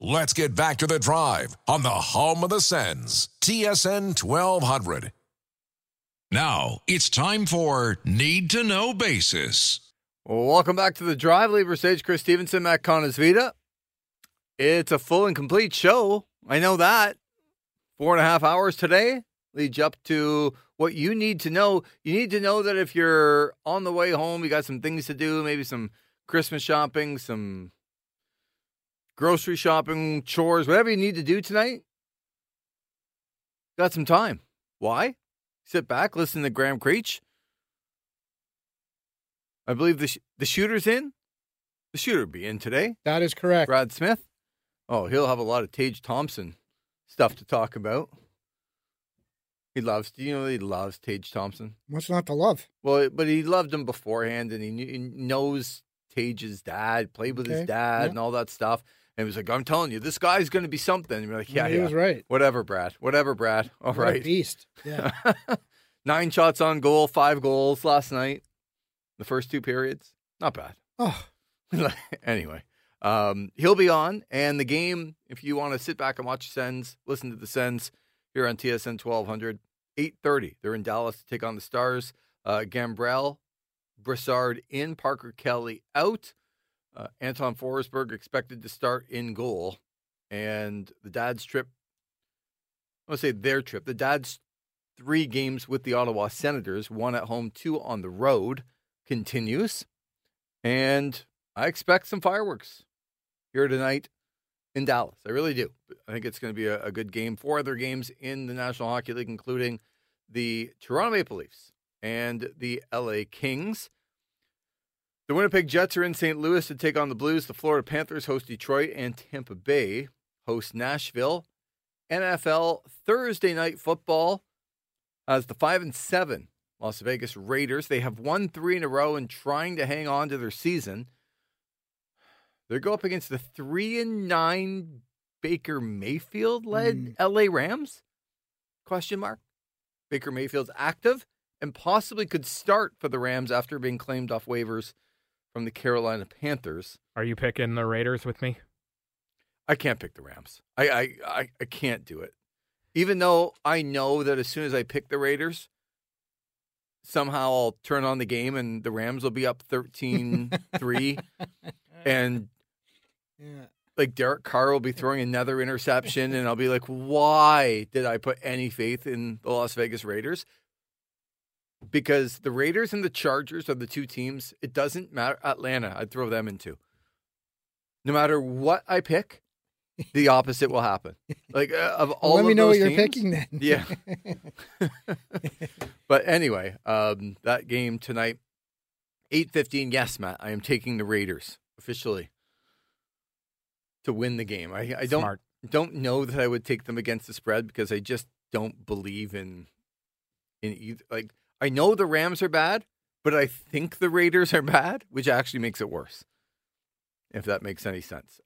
let's get back to the drive on the home of the Sens, TSN 1200. Now, it's time for Need to Know Basis. Welcome back to the drive. Lieber Sage, Chris Stevenson, Matt Conasvita. It's a full and complete show. I know that. 4.5 hours today leads you up to what you need to know. You need to know that if you're on the way home, you got some things to do, maybe some Christmas shopping, some grocery shopping, chores, whatever you need to do tonight. Got some time. Why? Sit back, listen to Graham Creech. I believe the shooter's in. The shooter will be in today. That is correct. Brad Smith. Oh, he'll have a lot of Tage Thompson stuff to talk about. He loves Tage Thompson. What's not to love? Well, but he loved him beforehand, and he knows Tage's dad, played with his dad, and all that stuff. And he was like, I'm telling you, this guy's going to be something. And you're like, yeah, he was right. Whatever, Brad. All right. Beast. Yeah. 9 shots on goal, 5 goals last night. The first 2 periods. Not bad. Oh. Anyway, he'll be on. And the game, if you want to sit back and watch the Sens, listen to the Sens here on TSN 1200, 8:30. They're in Dallas to take on the Stars. Gambrell, Brassard in, Parker Kelly out. Anton Forsberg expected to start in goal. And the Dad's trip, I want to say their trip, the Dad's 3 games with the Ottawa Senators, 1 at home, 2 on the road, continues. And I expect some fireworks here tonight in Dallas. I really do. I think it's going to be a good game. 4 other games in the National Hockey League, including the Toronto Maple Leafs and the LA Kings. The Winnipeg Jets are in St. Louis to take on the Blues. The Florida Panthers host Detroit, and Tampa Bay host Nashville. NFL Thursday Night Football has the 5-7 Las Vegas Raiders. They have won 3 in a row and trying to hang on to their season. They go up against the 3-9 Baker Mayfield-led LA Rams? Question mark. Baker Mayfield's active and possibly could start for the Rams after being claimed off waivers from the Carolina Panthers. Are you picking the Raiders with me? I can't pick the Rams. I can't do it. Even though I know that as soon as I pick the Raiders, somehow I'll turn on the game and the Rams will be up 13-3. And like Derek Carr will be throwing another interception, and I'll be like, why did I put any faith in the Las Vegas Raiders? Because the Raiders and the Chargers are the 2 teams. It doesn't matter. Atlanta, I'd throw them in too. No matter what I pick, the opposite will happen. Like of all Let of me know those what you're teams, picking then. Yeah. But anyway, that game tonight, 8:15. Yes, Matt, I am taking the Raiders officially to win the game. I don't know that I would take them against the spread because I just don't believe in either. Like, I know the Rams are bad, but I think the Raiders are bad, which actually makes it worse, if that makes any sense.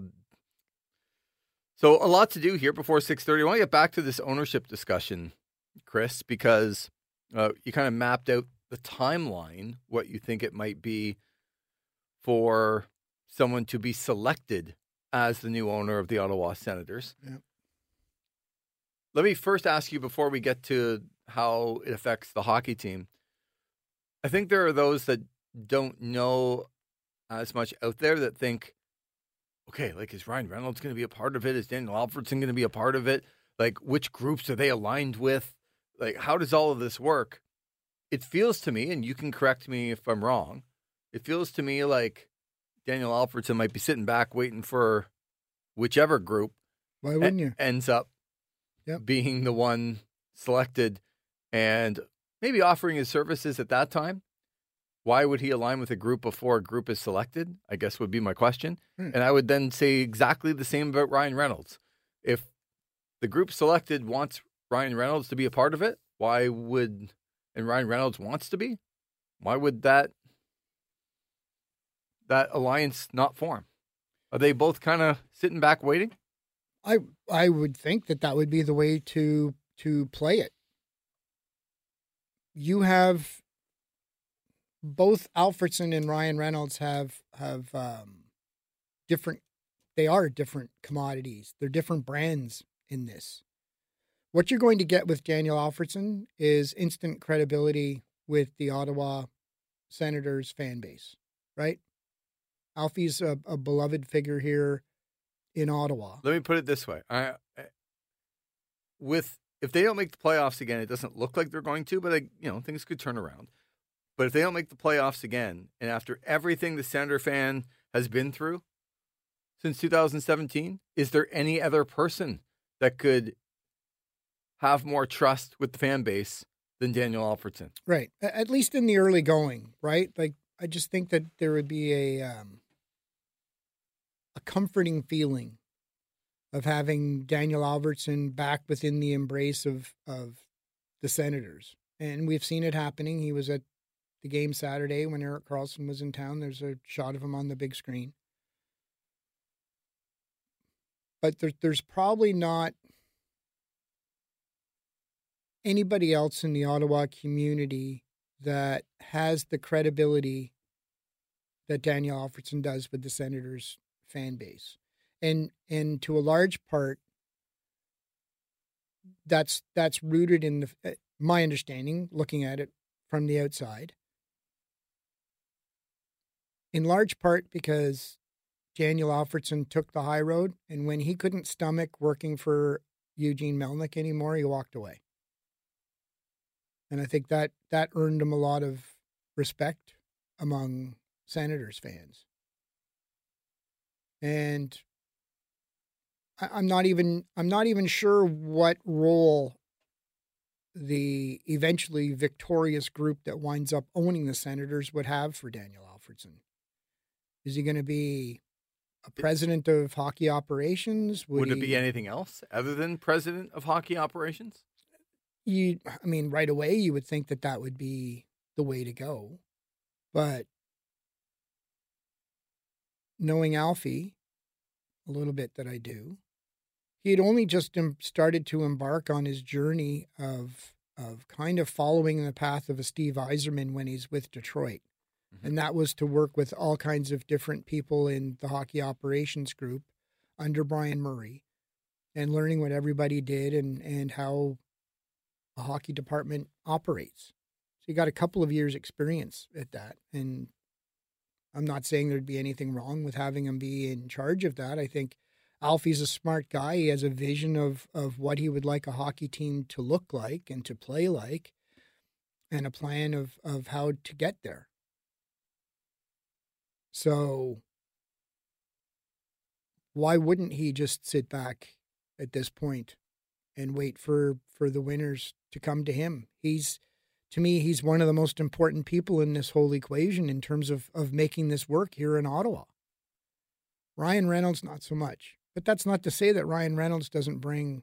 So a lot to do here before 6:30. I want to get back to this ownership discussion, Chris, because you kind of mapped out the timeline, what you think it might be for someone to be selected as the new owner of the Ottawa Senators. Yep. Let me first ask you before we get to how it affects the hockey team. I think there are those that don't know as much out there that think, okay, like, is Ryan Reynolds going to be a part of it? Is Daniel Alfredsson going to be a part of it? Like, which groups are they aligned with? Like, how does all of this work? It feels to me, and you can correct me if I'm wrong, it feels to me like Daniel Alfredsson might be sitting back waiting for whichever group Why wouldn't you? ends up being the one selected and maybe offering his services at that time. Why would he align with a group before a group is selected? I guess would be my question. And I would then say exactly the same about Ryan Reynolds. If the group selected wants Ryan Reynolds to be a part of it, and Ryan Reynolds wants to be, why would that alliance not form? Are they both kind of sitting back waiting? I would think that would be the way to play it. You have both Alfredsson and Ryan Reynolds have different they are different commodities. They're different brands in this. What you're going to get with Daniel Alfredsson is instant credibility with the Ottawa Senators fan base, right? Alfie's a beloved figure here in Ottawa. Let me put it this way. If they don't make the playoffs again, it doesn't look like they're going to, but things could turn around. But if they don't make the playoffs again, and after everything the Senator fan has been through since 2017, is there any other person that could have more trust with the fan base than Daniel Alfredsson? Right. At least in the early going, right? Like, I just think that there would be a comforting feeling of having Daniel Alfredsson back within the embrace of the Senators. And we've seen it happening. He was at the game Saturday when Erik Karlsson was in town. There's a shot of him on the big screen. But there's probably not anybody else in the Ottawa community that has the credibility that Daniel Alfredsson does with the Senators fan base. And to a large part, that's rooted in my understanding, looking at it from the outside, in large part because Daniel Alfredsson took the high road, and when he couldn't stomach working for Eugene Melnyk anymore, he walked away. And I think that earned him a lot of respect among Senators fans. And I'm not even sure what role the eventually victorious group that winds up owning the Senators would have for Daniel Alfredsson. Is he going to be a president of hockey operations? Would it be anything else other than president of hockey operations? Right away you would think that would be the way to go. But knowing Alfie a little bit that I do, he had only just started to embark on his journey of kind of following the path of a Steve Yzerman when he's with Detroit. Mm-hmm. And that was to work with all kinds of different people in the hockey operations group under Brian Murray and learning what everybody did and how a hockey department operates. So he got a couple of years experience at that. And I'm not saying there'd be anything wrong with having him be in charge of that. I think Alfie's a smart guy. He has a vision of what he would like a hockey team to look like and to play like, and a plan of how to get there. So why wouldn't he just sit back at this point and wait for the winners to come to him? To me, he's one of the most important people in this whole equation in terms of making this work here in Ottawa. Ryan Reynolds, not so much. But that's not to say that Ryan Reynolds doesn't bring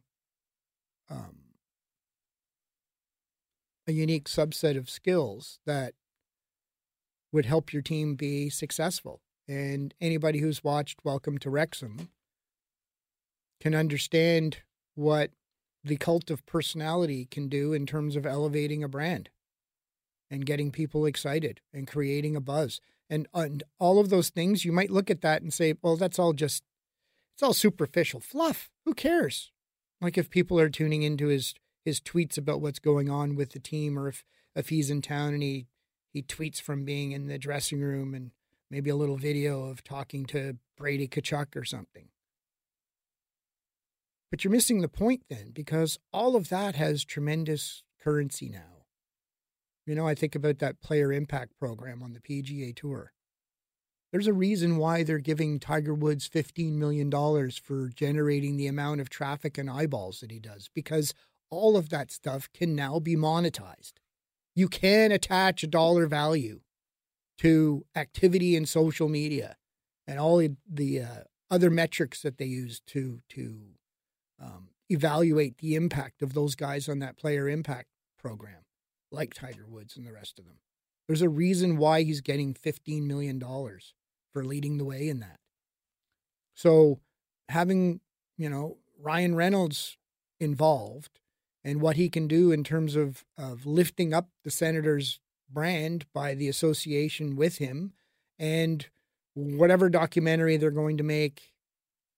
a unique subset of skills that would help your team be successful. And anybody who's watched Welcome to Wrexham can understand what the cult of personality can do in terms of elevating a brand and getting people excited and creating a buzz. And all of those things, you might look at that and say, well, it's all superficial fluff. Who cares? Like if people are tuning into his tweets about what's going on with the team, or if he's in town and he tweets from being in the dressing room and maybe a little video of talking to Brady Tkachuk or something. But you're missing the point then, because all of that has tremendous currency now. I think about that player impact program on the PGA Tour. There's a reason why they're giving Tiger Woods $15 million for generating the amount of traffic and eyeballs that he does, because all of that stuff can now be monetized. You can attach a dollar value to activity in social media and all the other metrics that they use to evaluate the impact of those guys on that player impact program, like Tiger Woods and the rest of them. There's a reason why he's getting $15 million for leading the way in that. So having, Ryan Reynolds involved and what he can do in terms of lifting up the Senators' brand by the association with him, and whatever documentary they're going to make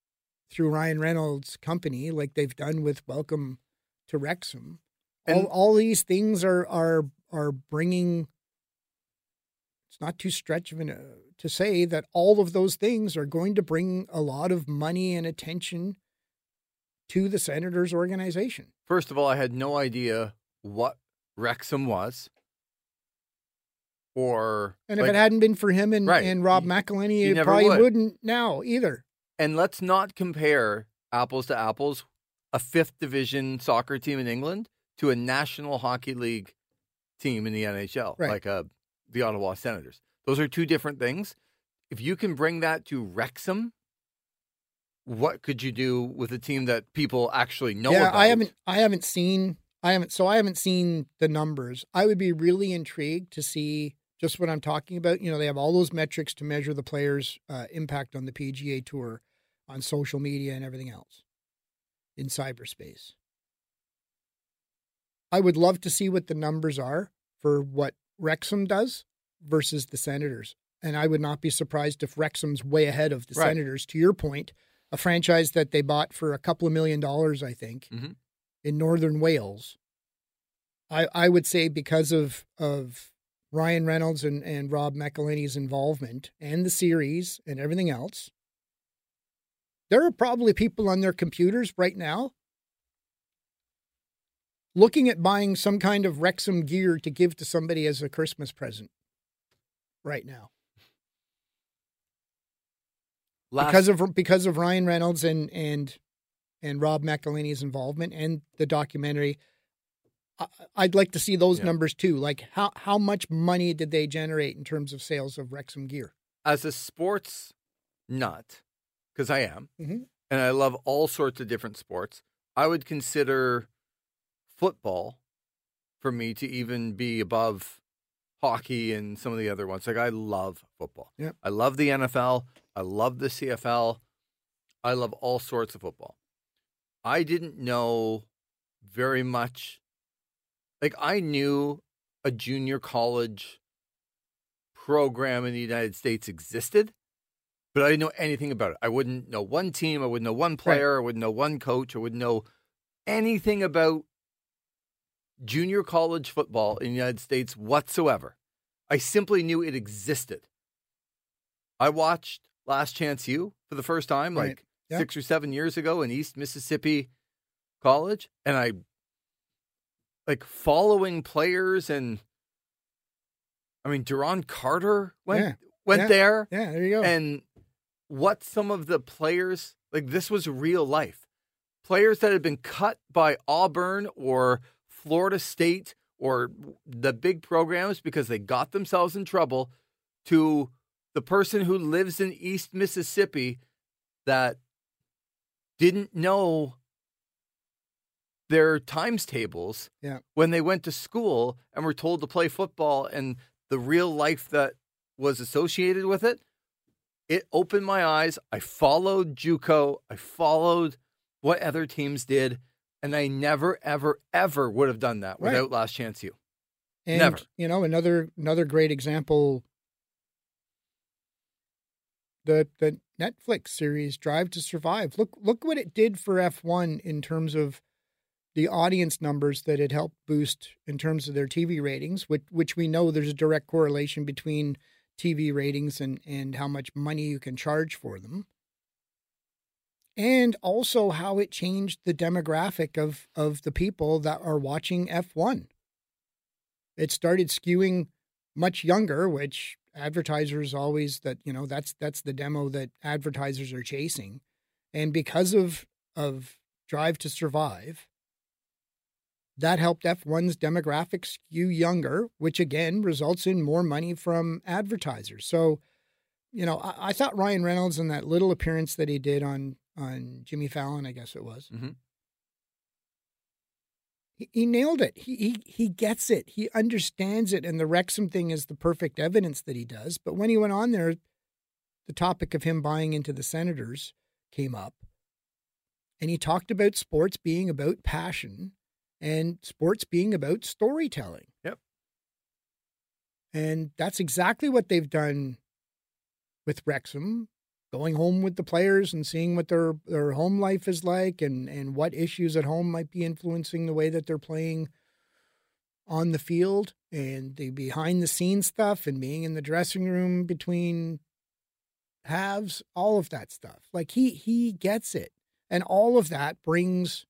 through Ryan Reynolds' company, like they've done with Welcome to Wrexham. And- All these things are bringing. It's not too stretch of to say that all of those things are going to bring a lot of money and attention to the Senators organization. First of all, I had no idea what Wrexham was. And if it hadn't been for him and Rob McElhenney, you it never probably would. wouldn't now either. And let's not compare apples to apples, a 5th division soccer team in England to a National Hockey League team in the NHL, Right. like the Ottawa Senators. Those are two different things. If you can bring that to Wrexham, what could you do with a team that people actually know about? I haven't seen the numbers. I would be really intrigued to see just what I'm talking about. You know, they have all those metrics to measure the players' impact on the PGA Tour, on social media and everything else in cyberspace. I would love to see what the numbers are for what Wrexham does versus the Senators. And I would not be surprised if Wrexham's way ahead of the Senators. To your point, a franchise that they bought for a couple of $1 million, I think, in Northern Wales. I would say because of Ryan Reynolds and Rob McElhenney's involvement and the series and everything else, there are probably people on their computers right now looking at buying some kind of Wrexham gear to give to somebody as a Christmas present right now. Because of Ryan Reynolds and Rob McElhenney's involvement and the documentary, I'd like to see those numbers too. Like how much money did they generate in terms of sales of Wrexham gear? As a sports nut, because I am, Mm-hmm. and I love all sorts of different sports, I would consider football for me to even be above hockey and some of the other ones. Like, I love football. Yeah. I love the NFL. I love the CFL. I love all sorts of football. I didn't know very much. Like, I knew a junior college program in the United States existed, but I didn't know anything about it. I wouldn't know one team. I wouldn't know one player. I wouldn't know one coach. I wouldn't know anything about junior college football in the United States whatsoever. I simply knew it existed. I watched Last Chance U for the first time, like 6 or 7 years ago in East Mississippi College, and I like following players, and I mean, Duron Carter went there. Yeah, there you go. And what some of the players, like, this was real life. Players that had been cut by Auburn or Florida State or the big programs because they got themselves in trouble, to the person who lives in East Mississippi that didn't know their times tables when they went to school and were told to play football, and the real life that was associated with it. It opened my eyes. I followed JUCO. I followed what other teams did, and I never, ever, ever would have done that without Last Chance U. And, never. You know, another great example, the Netflix series Drive to Survive. Look what it did for F1 in terms of the audience numbers that it helped boost in terms of their TV ratings, which we know there's a direct correlation between TV ratings and how much money you can charge for them. And also how it changed the demographic of the people that are watching F1. It started skewing much younger, which advertisers always, that's the demo that advertisers are chasing. And because of Drive to Survive, that helped F1's demographics skew younger, which again results in more money from advertisers. So, you know, I thought Ryan Reynolds in that little appearance that he did on Jimmy Fallon, I guess it was, he nailed it. He gets it. He understands it. And the Wrexham thing is the perfect evidence that he does. But when he went on there, the topic of him buying into the Senators came up. And he talked about sports being about passion and sports being about storytelling. Yep. And that's exactly what they've done with Wrexham going home with the players and seeing what their home life is like and what issues at home might be influencing the way that they're playing on the field, and the behind the scenes stuff and being in the dressing room between halves, all of that stuff. Like he gets it. And all of that brings,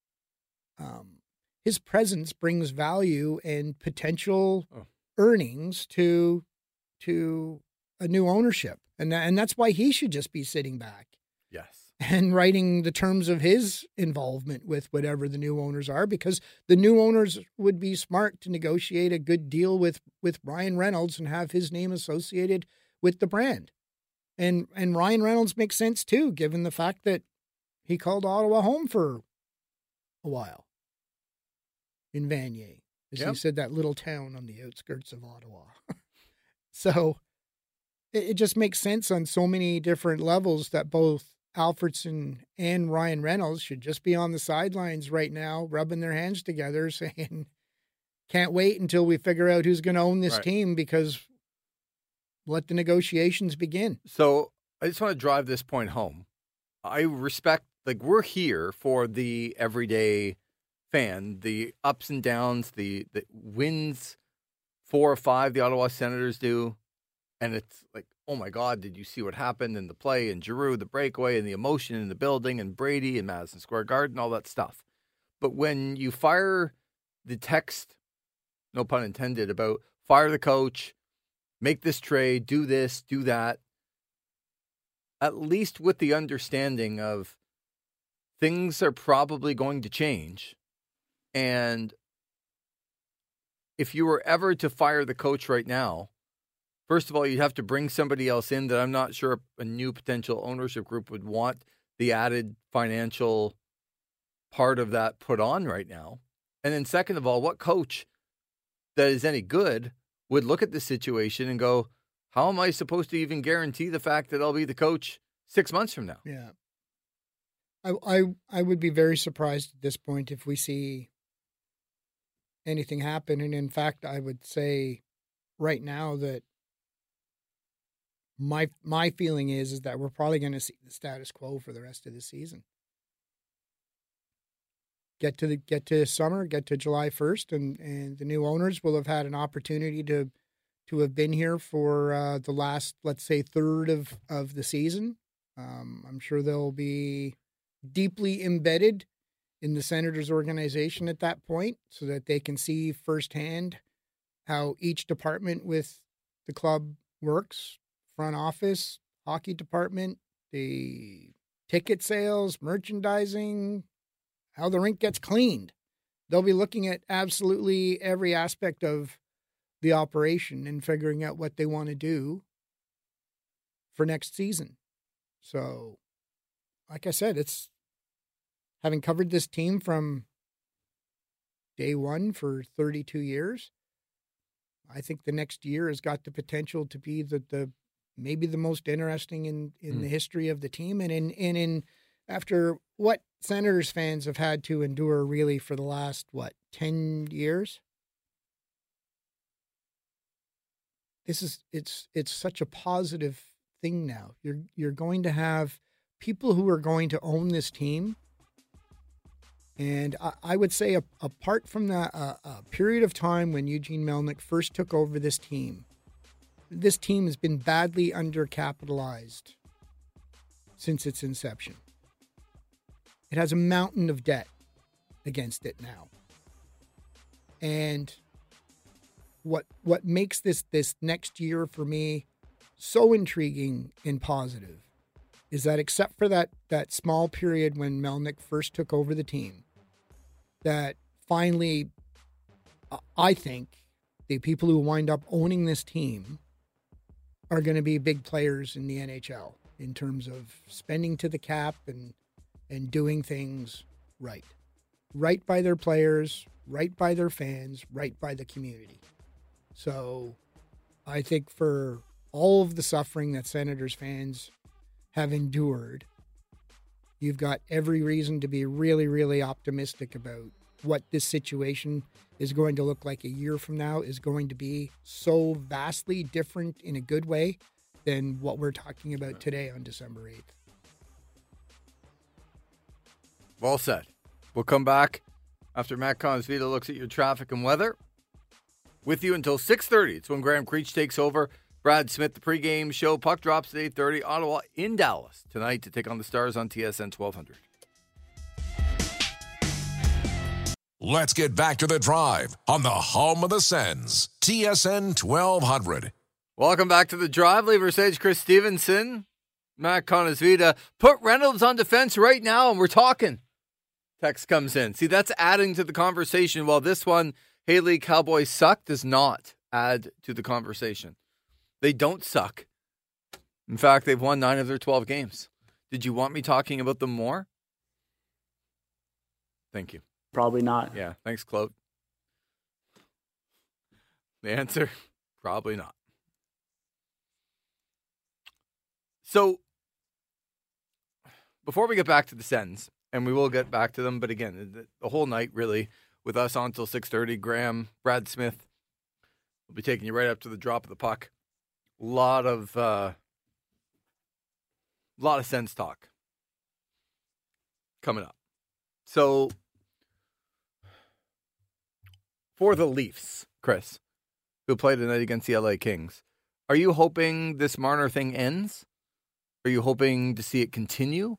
his presence brings value and potential earnings to a new ownership. And that's why he should just be sitting back. Yes. And writing the terms of his involvement with whatever the new owners are, because the new owners would be smart to negotiate a good deal with Ryan Reynolds and have his name associated with the brand. And Ryan Reynolds makes sense too, given the fact that he called Ottawa home for a while in Vanier. As he said, that little town on the outskirts of Ottawa. So it just makes sense on so many different levels that both Alfredsson and Ryan Reynolds should just be on the sidelines right now, rubbing their hands together, saying, can't wait until we figure out who's going to own this team, because let the negotiations begin. So I just want to drive this point home. I respect, we're here for the everyday fan, the ups and downs, the wins 4 or 5 the Ottawa Senators do. And it's like, oh my God, did you see what happened in the play and Giroux, the breakaway and the emotion in the building and Brady and Madison Square Garden, all that stuff. But when you fire the text, no pun intended, about fire the coach, make this trade, do this, do that, at least with the understanding of things are probably going to change. And if you were ever to fire the coach right now, first of all, you'd have to bring somebody else in that I'm not sure a new potential ownership group would want the added financial part of that put on right now. And then second of all, what coach that is any good would look at this situation and go, how am I supposed to even guarantee the fact that I'll be the coach 6 months from now? Yeah. I would be very surprised at this point if we see anything happen. And in fact, I would say right now that my feeling is that we're probably going to see the status quo for the rest of the season. Get to summer, get to July 1st, and the new owners will have had an opportunity to have been here for the last, let's say, third of the season. I'm sure they'll be deeply embedded in the Senators organization at that point, so that they can see firsthand how each department with the club works. Front office, hockey department, the ticket sales, merchandising, how the rink gets cleaned. They'll be looking at absolutely every aspect of the operation and figuring out what they want to do for next season. So, like I said, it's having covered this team from day one for 32 years. I think the next year has got the potential to be the maybe the most interesting in the history of the team, and in after what Senators fans have had to endure really for the last 10 years. It's such a positive thing now. You're going to have people who are going to own this team, and I would say apart from a period of time when Eugene Melnyk first took over this team has been badly undercapitalized since its inception. It has a mountain of debt against it now. And what makes this next year for me so intriguing and positive is that except for that small period when Melnyk first took over the team, that finally, I think the people who wind up owning this team are going to be big players in the NHL in terms of spending to the cap and doing things right. Right by their players, right by their fans, right by the community. So I think for all of the suffering that Senators fans have endured, you've got every reason to be really, really optimistic about what this situation is going to look like a year from now, is going to be so vastly different in a good way than what we're talking about today on December 8th. Well said. We'll come back after Matt Conosvita looks at your traffic and weather. With you until 6:30. It's when Graham Creech takes over. Brad Smith, the pregame show. Puck drops at 8:30. Ottawa in Dallas tonight to take on the Stars on TSN 1200. Let's get back to the drive on the home of the Sens, TSN 1200. Welcome back to the drive. Lever Sage, Chris Stevenson, Matt Conosvita. Put Reynolds on defense right now, and we're talking. Text comes in. See, that's adding to the conversation. While this one, Haley Cowboys suck, does not add to the conversation. They don't suck. In fact, they've won 9 of their 12 games. Did you want me talking about them more? Thank you. Probably not. Yeah, thanks, Claude. The answer, probably not. So, before we get back to the Sens, and we will get back to them, but again, the whole night really, with us on until 6:30, Graham, Brad Smith will be taking you right up to the drop of the puck. A lot of Sens talk coming up. So, for the Leafs, Chris, who played tonight against the LA Kings, are you hoping this Marner thing ends? Are you hoping to see it continue?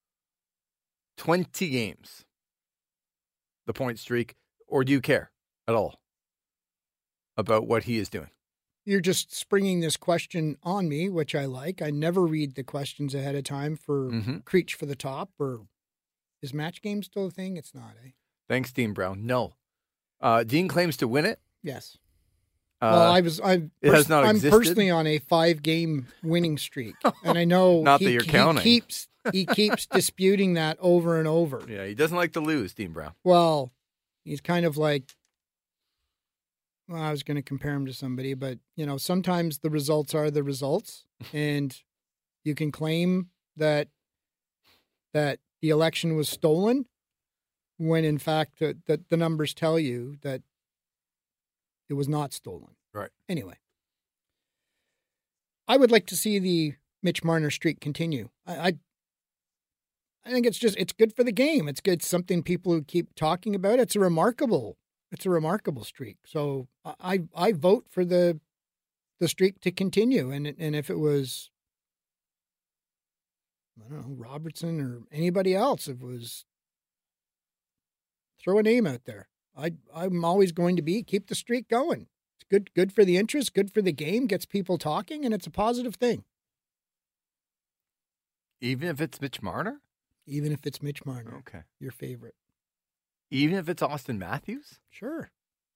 20 games, the point streak, or do you care at all about what he is doing? You're just springing this question on me, which I like. I never read the questions ahead of time for Creech for the top, or is match game still a thing? It's not, eh? Thanks, Dean Brown. No. Dean claims to win it. Yes. Well, I'm existed. personally on a 5-game winning streak, and I know Not that you're counting. He keeps disputing that over and over. Yeah, he doesn't like to lose, Dean Brown. Well, he's kind of like, well, I was going to compare him to somebody, but sometimes the results are the results, and you can claim that the election was stolen, when in fact the numbers tell you that it was not stolen. Right. Anyway, I would like to see the Mitch Marner streak continue. I think it's good for the game. It's good. Something people who keep talking about. It's a remarkable streak. So I vote for the streak to continue. And if it was, I don't know, Robertson or anybody else, if it was, throw a name out there. I'm always going to keep the streak going. It's good for the interest, good for the game, gets people talking, and it's a positive thing. Even if it's Mitch Marner? Even if it's Mitch Marner. Okay. Your favorite. Even if it's Austin Matthews? Sure.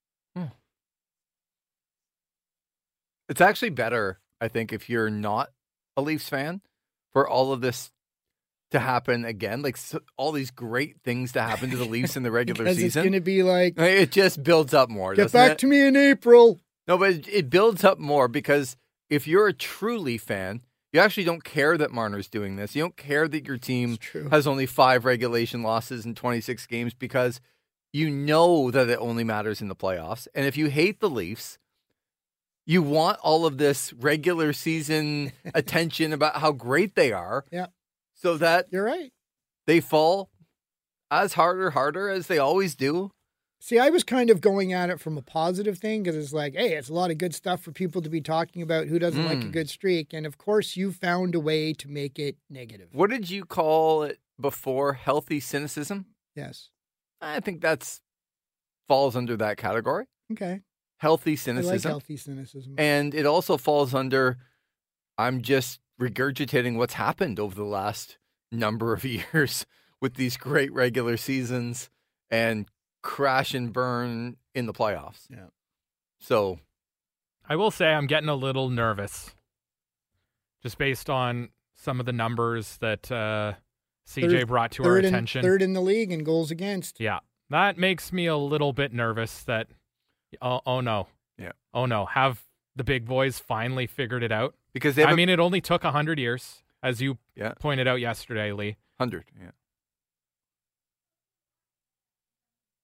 It's actually better, I think, if you're not a Leafs fan, for all of this to happen again, all these great things to happen to the Leafs in the regular season. It's going to be like, it just builds up more. Get back to me in April. No, but it builds up more because if you're a true Leaf fan, you actually don't care that Marner's doing this. You don't care that your team has only 5 regulation losses in 26 games because you know that it only matters in the playoffs. And if you hate the Leafs, you want all of this regular season attention about how great they are. Yeah. So that you're right. They fall as harder as they always do. See, I was kind of going at it from a positive thing because it's like, hey, it's a lot of good stuff for people to be talking about. Who doesn't like a good streak? And of course, you found a way to make it negative. What did you call it before? Healthy cynicism? Yes. I think that's falls under that category. Okay. Healthy cynicism. I like healthy cynicism. And it also falls under, I'm just regurgitating what's happened over the last number of years with these great regular seasons and crash and burn in the playoffs. Yeah. So I will say I'm getting a little nervous just based on some of the numbers that CJ brought to our attention. Third in the league in goals against. Yeah. That makes me a little bit nervous that, oh no. Yeah. Oh no. Have the big boys finally figured it out? Because I mean, it only took 100 years, as you Yeah. pointed out yesterday, Lee. 100, yeah.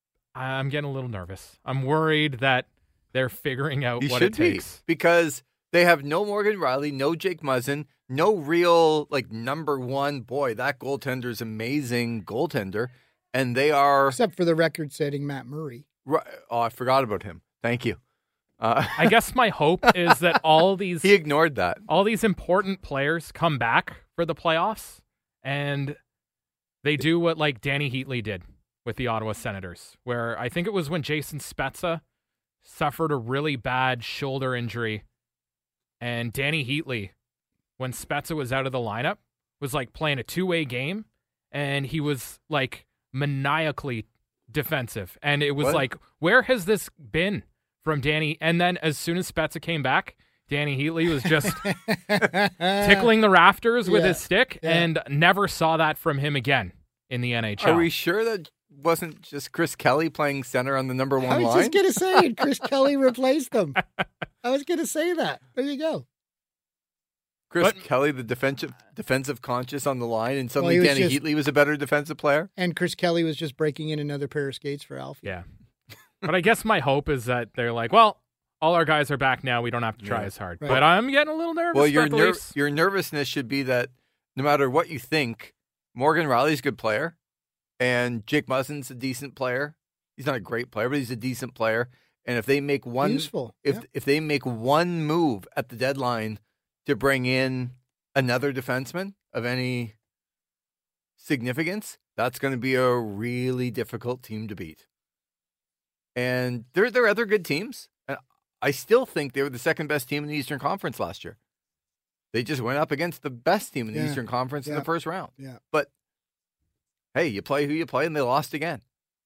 I'm getting a little nervous. I'm worried that they're figuring out You what should it takes. be, because They have no Morgan Riley, no Jake Muzzin, no real number one. Boy, that goaltender's amazing goaltender, and they are Except for the record-setting Matt Murray. Oh, I forgot about him. Thank you. I guess my hope is that all these He ignored that. all these important players come back for the playoffs, and they do what Danny Heatley did with the Ottawa Senators, where I think it was when Jason Spezza suffered a really bad shoulder injury, and Danny Heatley, when Spezza was out of the lineup, was playing a two-way game, and he was maniacally defensive, and it was What? where has this been from Danny? And then as soon as Spezza came back, Danny Heatley was just tickling the rafters with his stick, and never saw that from him again in the NHL. Are we sure that wasn't just Chris Kelly playing center on the number one I was line? just going to say, Chris Kelly replaced them. I was going to say that. There you go. Chris Kelly, the defensive conscious on the line, and suddenly he was Danny just- Heatley was a better defensive player? And Chris Kelly was just breaking in another pair of skates for Alfie. Yeah. But I guess my hope is that they're well, all our guys are back now. We don't have to try as hard. Right. But I'm getting a little nervous. Well, about the Leafs. your nervousness should be that no matter what you think, Morgan Riley's a good player, and Jake Muzzin's a decent player. He's not a great player, but he's a decent player. And if they make one Useful. if they make one move at the deadline to bring in another defenseman of any significance, that's going to be a really difficult team to beat. And there are other good teams. I still think they were the second best team in the Eastern Conference last year. They just went up against the best team in the Eastern Conference in the first round. Yeah. But hey, you play who you play, and they lost again.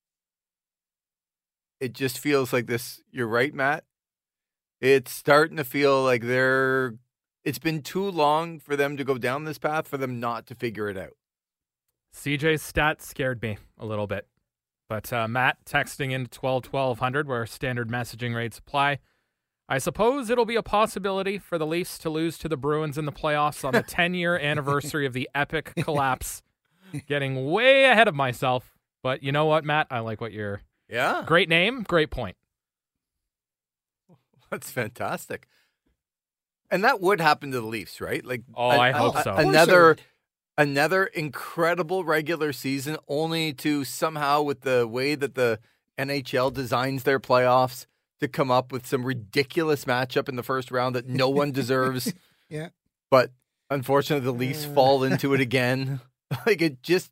It just feels like this. You're right, Matt. It's starting to feel like it's been too long for them to go down this path for them not to figure it out. CJ's stats scared me a little bit. But Matt texting in 12-1200 where standard messaging rates apply. I suppose it'll be a possibility for the Leafs to lose to the Bruins in the playoffs on the 10-year anniversary of the epic collapse. Getting way ahead of myself. But you know what, Matt? I like what you're... Yeah. Great name, great point. That's fantastic. And that would happen to the Leafs, right? I hope so. Another incredible regular season, only to somehow, with the way that the NHL designs their playoffs, to come up with some ridiculous matchup in the first round that no one deserves. Yeah. But unfortunately, the Leafs fall into it again. The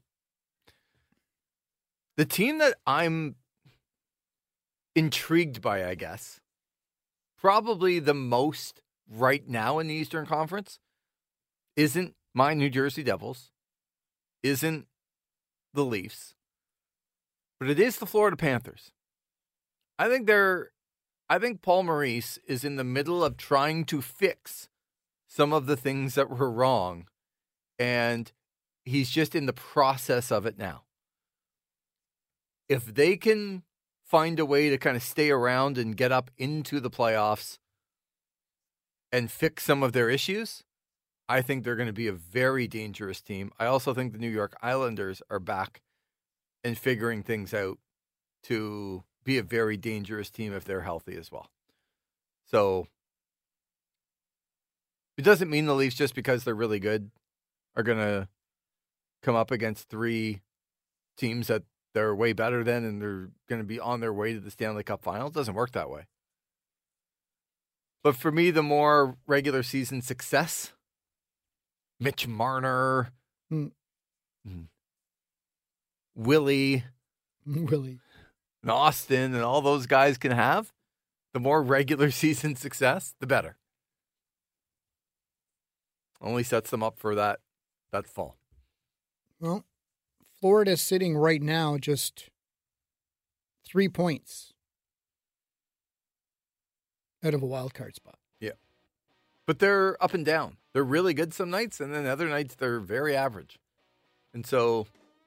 team that I'm intrigued by, I guess, probably the most right now in the Eastern Conference, isn't my New Jersey Devils, isn't the Leafs, but it is the Florida Panthers. I think Paul Maurice is in the middle of trying to fix some of the things that were wrong, and he's just in the process of it now. If they can find a way to kind of stay around and get up into the playoffs and fix some of their issues, I think they're going to be a very dangerous team. I also think the New York Islanders are back and figuring things out to be a very dangerous team if they're healthy as well. So it doesn't mean the Leafs, just because they're really good, are going to come up against three teams that they're way better than and they're going to be on their way to the Stanley Cup Final. It doesn't work that way. But for me, the more regular season success, Mitch Marner, Willie, and Austin, and all those guys can have, the more regular season success, the better. Only sets them up for that fall. Well, Florida's sitting right now just 3 points out of a wild card spot. Yeah. But they're up and down. They're really good some nights, and then other nights they're very average. And so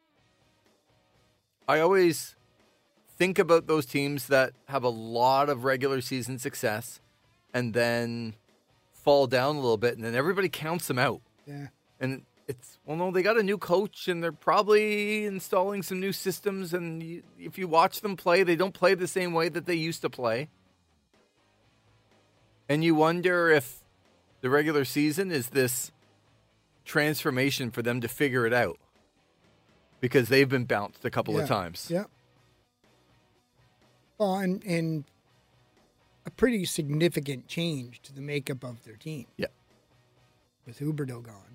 I always think about those teams that have a lot of regular season success and then fall down a little bit, and then everybody counts them out. Yeah. And it's, well, no, they got a new coach, and they're probably installing some new systems, and if you watch them play, they don't play the same way that they used to play. And you wonder if the regular season is this transformation for them to figure it out because they've been bounced a couple of times. Yeah. Well, and a pretty significant change to the makeup of their team. Yeah. With Huberdeau gone.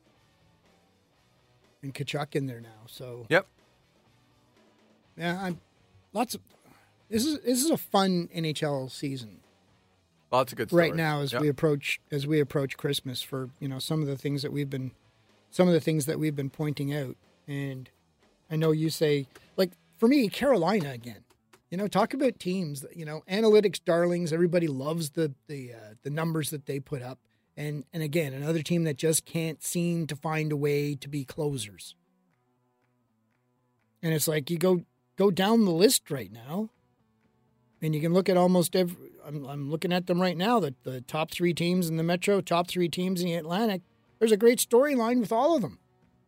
And Tkachuk in there now. So Yep. yeah, this is a fun NHL season. Lots of good stories. Right now as we approach Christmas for, some of the things that we've been pointing out. And I know you say, like, for me, Carolina again. Talk about teams that, analytics darlings, everybody loves the numbers that they put up. And again, another team that just can't seem to find a way to be closers. And it's like you go down the list right now, and you can look at almost every. I'm looking at them right now. The top 3 teams in the Metro, top 3 teams in the Atlantic. There's a great storyline with all of them.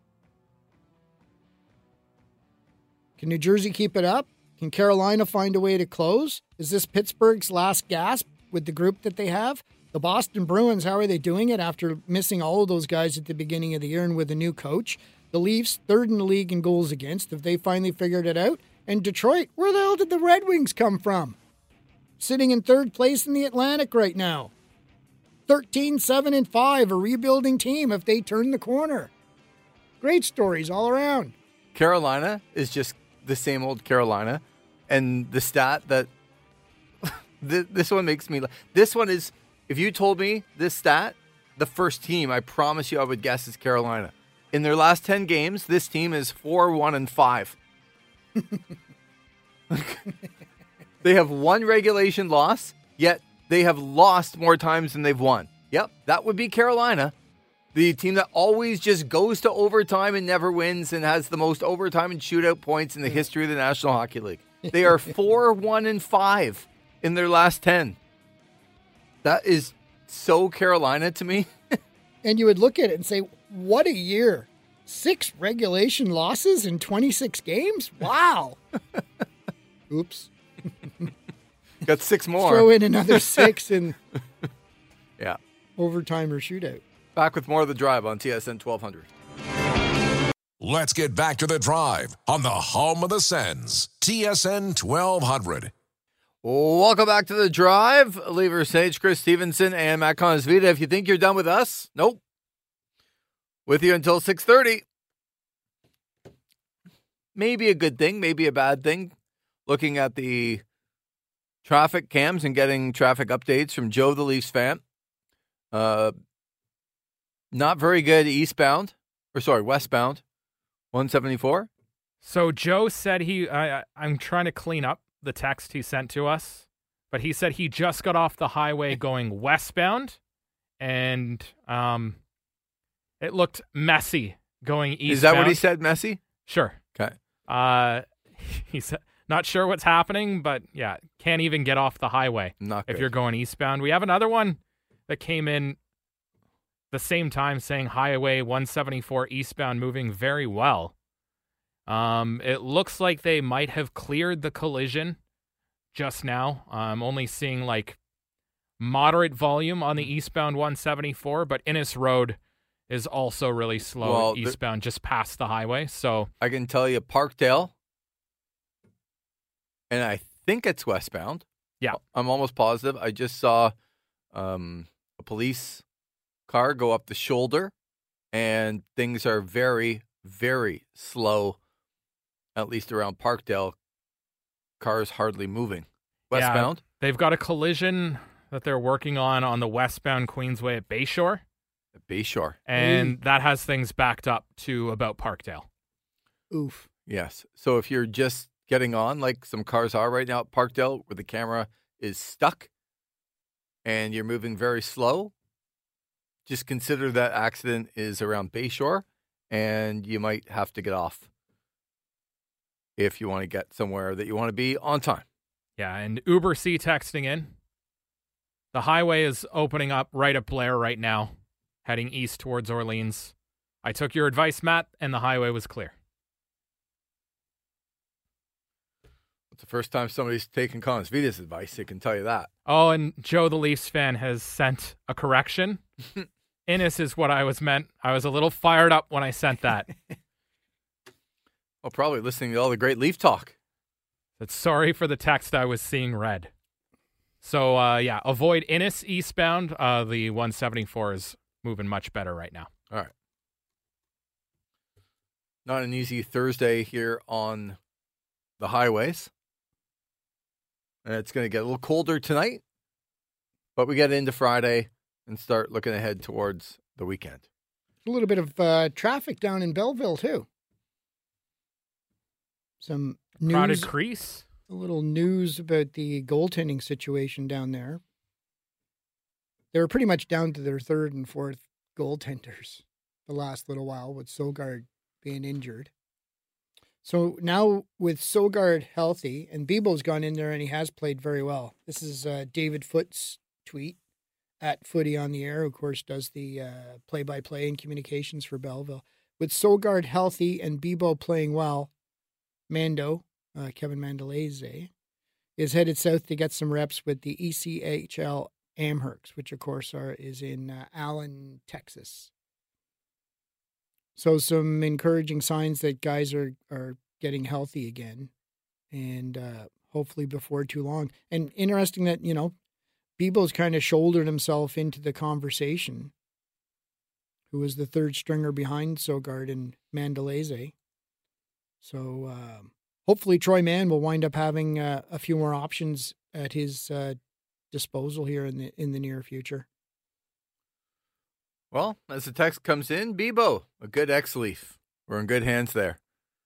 Can New Jersey keep it up? Can Carolina find a way to close? Is this Pittsburgh's last gasp with the group that they have? The Boston Bruins, how are they doing it after missing all of those guys at the beginning of the year and with a new coach? The Leafs, 3rd in the league in goals against. Have they finally figured it out? And Detroit, where the hell did the Red Wings come from? Sitting in 3rd place in the Atlantic right now. 13-7-5, a rebuilding team if they turn the corner. Great stories all around. Carolina is just the same old Carolina. And the stat that this one makes me... This one is... If you told me this stat, the first team, I promise you I would guess is Carolina. In their last 10 games, this team is 4-1-5. They have 1 regulation loss, yet they have lost more times than they've won. Yep, that would be Carolina. The team that always just goes to overtime and never wins and has the most overtime and shootout points in the history of the National Hockey League. They are 4-1-5 in their last 10. That is so Carolina to me. And you would look at it and say, what a year. 6 regulation losses in 26 games? Wow. Oops. Got 6 more. Throw in another 6 in yeah, overtime or shootout. Back with more of The Drive on TSN 1200. Let's get back to The Drive on the home of the Sens, TSN 1200. Welcome back to The Drive. Lever Sage, Chris Stevenson, and Matt Conosvita. If you think you're done with us, nope. With you until 6:30. Maybe a good thing, maybe a bad thing. Looking at the traffic cams and getting traffic updates from Joe, the Leafs fan. Not very good westbound, 174. So Joe said I'm trying to clean up the text he sent to us, but he said he just got off the highway going westbound, and it looked messy going eastbound. Is that what he said, messy? Sure. Okay. He said, not sure what's happening, but yeah, can't even get off the highway Not good. if you're going eastbound. We have another one that came in the same time saying Highway 174 eastbound moving very well. It looks like they might have cleared the collision just now. I'm only seeing like moderate volume on the eastbound 174, but Innis Road is also really slow eastbound just past the highway. So I can tell you Parkdale, and I think it's westbound. Yeah. I'm almost positive. I just saw a police car go up the shoulder, and things are very, very slow. At least around Parkdale, cars hardly moving. Westbound? Yeah, they've got a collision that they're working on the westbound Queensway at Bayshore. At Bayshore. And that has things backed up to about Parkdale. Oof. Yes. So if you're just getting on, like some cars are right now at Parkdale, where the camera is stuck and you're moving very slow, just consider that accident is around Bayshore, and you might have to get off if you want to get somewhere that you want to be on time. Yeah, and Uber C texting in. The highway is opening up right at Blair right now, heading east towards Orleans. I took your advice, Matt, and the highway was clear. It's the first time somebody's taken Connors Vida's advice, I can tell you that. Oh, and Joe, the Leafs fan, has sent a correction. Innes is what I was meant. I was a little fired up when I sent that. Well, probably listening to all the great Leaf talk. But sorry for the text I was seeing read. So, avoid Innes eastbound. The 174 is moving much better right now. All right. Not an easy Thursday here on the highways. And it's going to get a little colder tonight. But we get into Friday and start looking ahead towards the weekend. A little bit of traffic down in Belleville, too. Some news. Crowded crease. A little news about the goaltending situation down there. They were pretty much down to their third and fourth goaltenders the last little while, with Sogard being injured. So now with Sogard healthy, and Bibo's gone in there and he has played very well. This is David Foot's tweet at Footy on the Air, who of course does the play-by-play and communications for Belleville. With Sogard healthy and Bibo playing well, Mando, Kevin Mandolese, is headed south to get some reps with the ECHL Amherst, which of course is in Allen, Texas. So some encouraging signs that guys are getting healthy again, and hopefully before too long. And interesting that, Bibo's kind of shouldered himself into the conversation, who was the third stringer behind Sogard and Mandolese. So hopefully Troy Mann will wind up having a few more options at his disposal here in the near future. Well, as the text comes in, Bibo, a good ex-Leaf. We're in good hands there.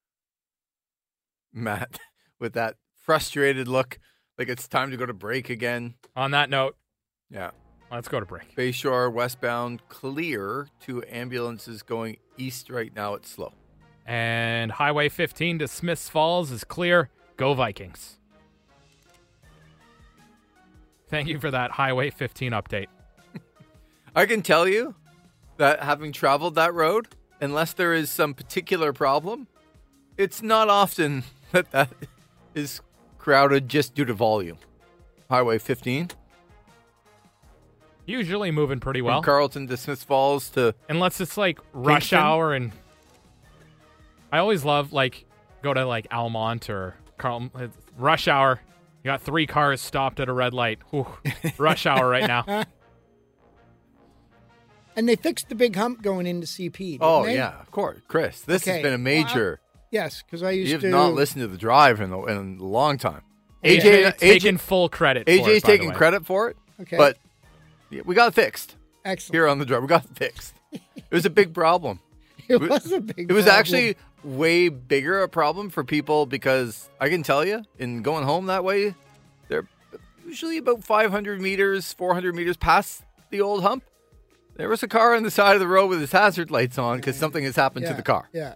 Matt, with that frustrated look, like it's time to go to break again. On that note, yeah, let's go to break. Bayshore westbound clear to ambulances going east right now. It's slow. And Highway 15 to Smiths Falls is clear. Go Vikings. Thank you for that Highway 15 update. I can tell you that having traveled that road, unless there is some particular problem, it's not often that is crowded just due to volume. Highway 15. Usually moving pretty well. From Carleton to Smiths Falls to... Unless it's like rush Kingston. hour, and I always love go to Almont or Carleton. Rush hour. You got 3 cars stopped at a red light. Whew, rush hour right now. And they fixed the big hump going into CP, didn't they? Yeah, of course. Chris, this has been a major... Yes, because I used to... You've not listened to The Drive in a long time. AJ taking full credit for it, AJ's taking credit for it, Okay. but we got it fixed. Excellent. Here on The Drive. We got it fixed. It was a big problem. It was a big It was problem. actually way bigger a problem for people because I can tell you, in going home that way, they're usually about 500 meters, 400 meters past the old hump. There was a car on the side of the road with his hazard lights on because something has happened to the car. Yeah.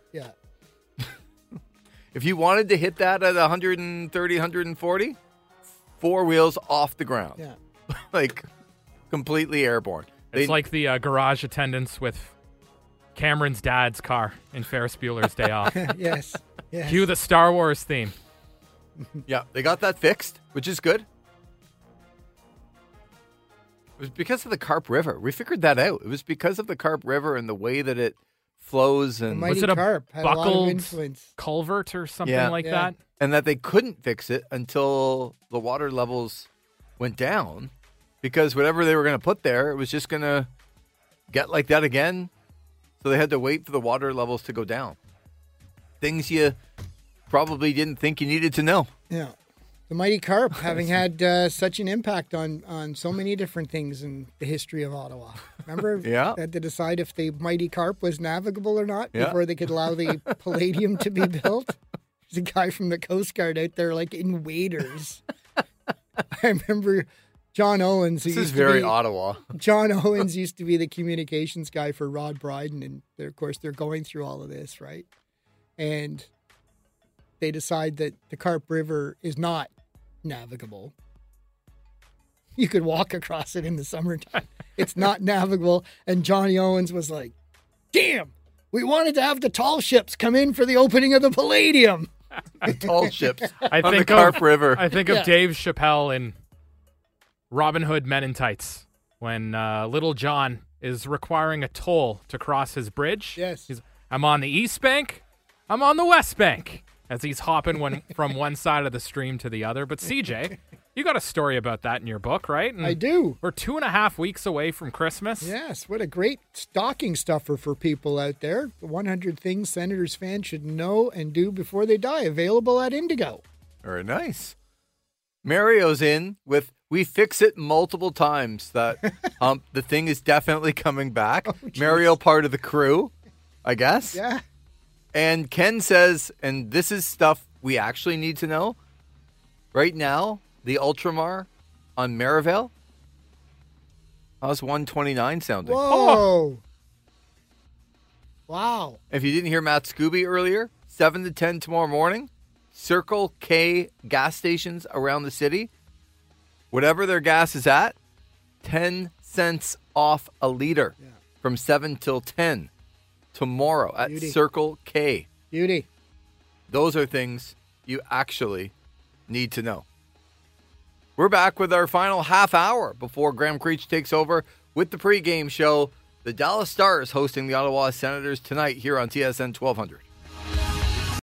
If you wanted to hit that at 130, 140, 4 wheels off the ground. Yeah. Like completely airborne. It's like the garage attendants with Cameron's dad's car in Ferris Bueller's Day Off. Yes. Cue the Star Wars theme. Yeah, they got that fixed, which is good. It was because of the Carp River. We figured that out. It was because of the Carp River and the way that it flows. And Mighty was it a Carp had a lot of buckled influence. culvert or something like that? And that they couldn't fix it until the water levels went down because whatever they were going to put there, it was just going to get like that again. So they had to wait for the water levels to go down. Things you probably didn't think you needed to know. Yeah. The Mighty Carp having had such an impact on so many different things in the history of Ottawa. Remember? Yeah. They had to decide if the Mighty Carp was navigable or not Yeah. before they could allow the Palladium to be built. There's a guy from the Coast Guard out there in waders. I remember John Owens. This is very Ottawa. John Owens used to be the communications guy for Rod Brydon, and of course they're going through all of this, right? And they decide that the Carp River is not navigable. You could walk across it in the summertime. It's not navigable. And Johnny Owens was like, damn, we wanted to have the tall ships come in for the opening of the Palladium. The tall ships I on the think Carp of River. I think Yeah. of Dave Chappelle in Robin Hood Men in Tights when Little John is requiring a toll to cross his bridge. Yes. I'm on the east bank. I'm on the west bank. As he's hopping from one side of the stream to the other. But CJ, you got a story about that in your book, right? And I do. We're 2.5 weeks away from Christmas. Yes, what a great stocking stuffer for people out there. The 100 things Senators fans should know and do before they die. Available at Indigo. Very nice. Mario's in with we fix it multiple times that the thing is definitely coming back. geez. Mario part of the crew, I guess. Yeah. And Ken says, and this is stuff we actually need to know. Right now, the Ultramar on Merivale, how's 129 sounding? Whoa. Wow. If you didn't hear Matt Scooby earlier, 7 to 10 tomorrow morning, Circle K gas stations around the city, whatever their gas is at, 10 cents off a liter from 7 till 10 tomorrow at Beauty. Circle K. Beauty. Those are things you actually need to know. We're back with our final half hour before Graham Creech takes over with the pregame show. The Dallas Stars hosting the Ottawa Senators tonight here on TSN 1200.